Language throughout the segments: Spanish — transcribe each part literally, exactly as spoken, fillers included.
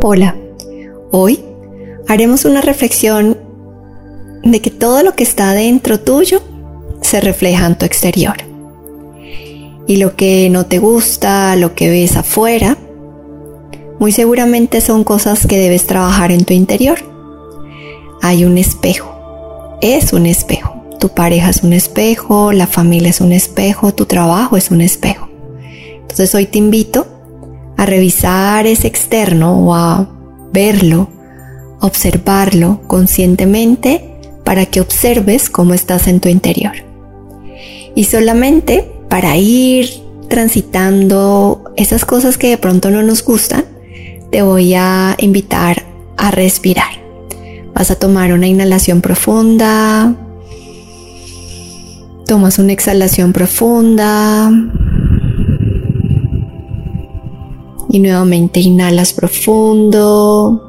Hola, hoy haremos una reflexión de que todo lo que está dentro tuyo se refleja en tu exterior. Y lo que no te gusta, lo que ves afuera, muy seguramente son cosas que debes trabajar en tu interior. Hay un espejo, es un espejo. Tu pareja es un espejo, la familia es un espejo, tu trabajo es un espejo. Entonces hoy te invito a revisar ese externo o a verlo, observarlo conscientemente para que observes cómo estás en tu interior. Y solamente para ir transitando esas cosas que de pronto no nos gustan, te voy a invitar a respirar. Vas a tomar una inhalación profunda, tomas una exhalación profunda y nuevamente inhalas profundo,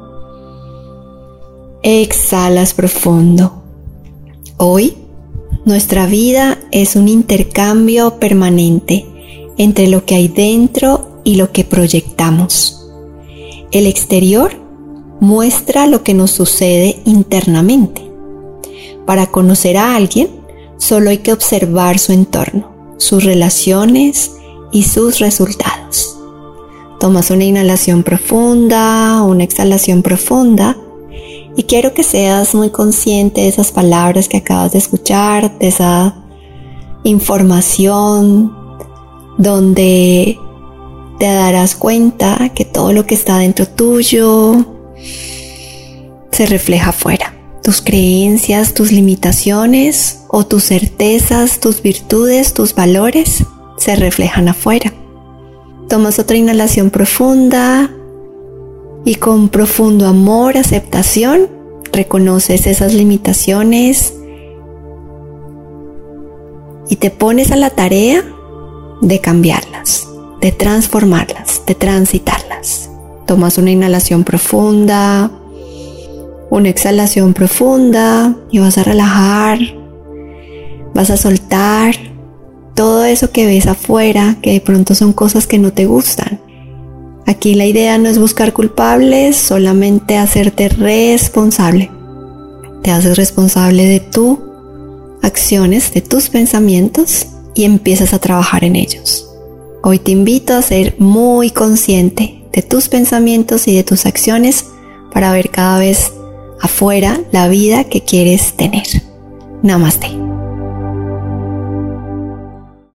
exhalas profundo. Hoy nuestra vida es un intercambio permanente entre lo que hay dentro y lo que proyectamos. El exterior muestra lo que nos sucede internamente. Para conocer a alguien, solo hay que observar su entorno, sus relaciones y sus resultados. Tomas una inhalación profunda, una exhalación profunda y quiero que seas muy consciente de esas palabras que acabas de escuchar, de esa información donde te darás cuenta que todo lo que está dentro tuyo se refleja afuera. Tus creencias, tus limitaciones o tus certezas, tus virtudes, tus valores se reflejan afuera. Tomas otra inhalación profunda y con profundo amor, aceptación, reconoces esas limitaciones y te pones a la tarea de cambiarlas, de transformarlas, de transitarlas. Tomas una inhalación profunda, una exhalación profunda y vas a relajar, vas a soltar todo eso que ves afuera, que de pronto son cosas que no te gustan. Aquí la idea no es buscar culpables, solamente hacerte responsable. Te haces responsable de tus acciones, de tus pensamientos y empiezas a trabajar en ellos. Hoy te invito a ser muy consciente de tus pensamientos y de tus acciones para ver cada vez afuera la vida que quieres tener. Namaste.